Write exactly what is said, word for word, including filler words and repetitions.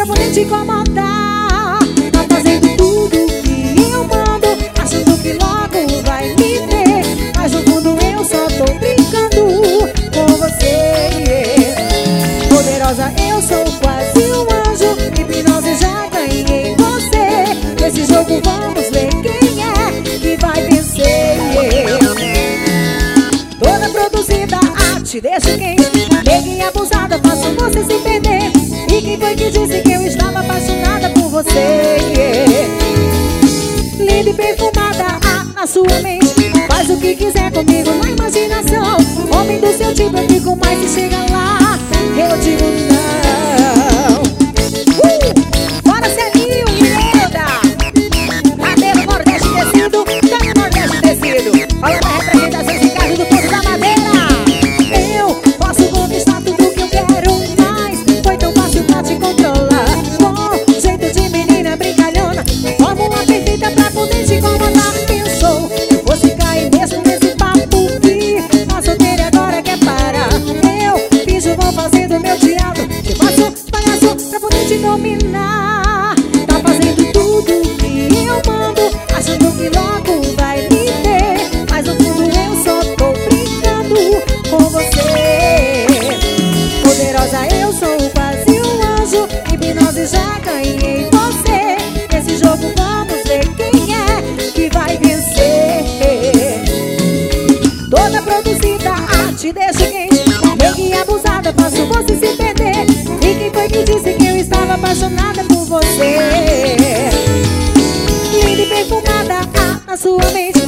poder te incomodar. Tá fazendo tudo que eu mando, achando que logo vai me ver, mas no fundo eu só tô brincando com você, yeah. Poderosa, eu sou quase um anjo, hipnose já ganhei você. Nesse jogo vamos ver quem é que vai vencer, yeah. Toda produzida, ah, te deixo quente, neguinha abusada, faço você se perder. E quem foi que disse que eu estava apaixonada por você, yeah. Linda e perfumada, ah, na sua mente, faz o que quiser comigo na imaginação. Homem do seu tipo eu fico mais, se chega lá eu digo não. uh! Bora, Celinho, Miranda! Madeira, Nordeste Tecido, também Nordeste Tecido. Olha na representação de casa do povo da madeira. Eu posso conquistar tudo que eu quero, mas foi tão fácil pra te controlar. Com jeito de menina brincalhona, fórmula perfeita pra poder te incomodar. Pensou que eu fosse cair mesmo nesse papo que tá solteira e agora quer parar. Eu finjo, vou fazendo meu teatro, te faço palhaço pra poder te dominar. Tá fazendo tudo que eu mando, achando que logo vai me ver, mas no fundo eu só tô brincando com você. Poderosa, eu sou quase um anjo, hipnose já ganhei você. Nesse jogo vamos ver quem é que vai vencer. Toda produzida, ah, te deixo quente, neguinha abusada, faço você se perder. E quem foi que disse que eu estava apaixonada por você? Linda e perfumada, ah, na sua mente,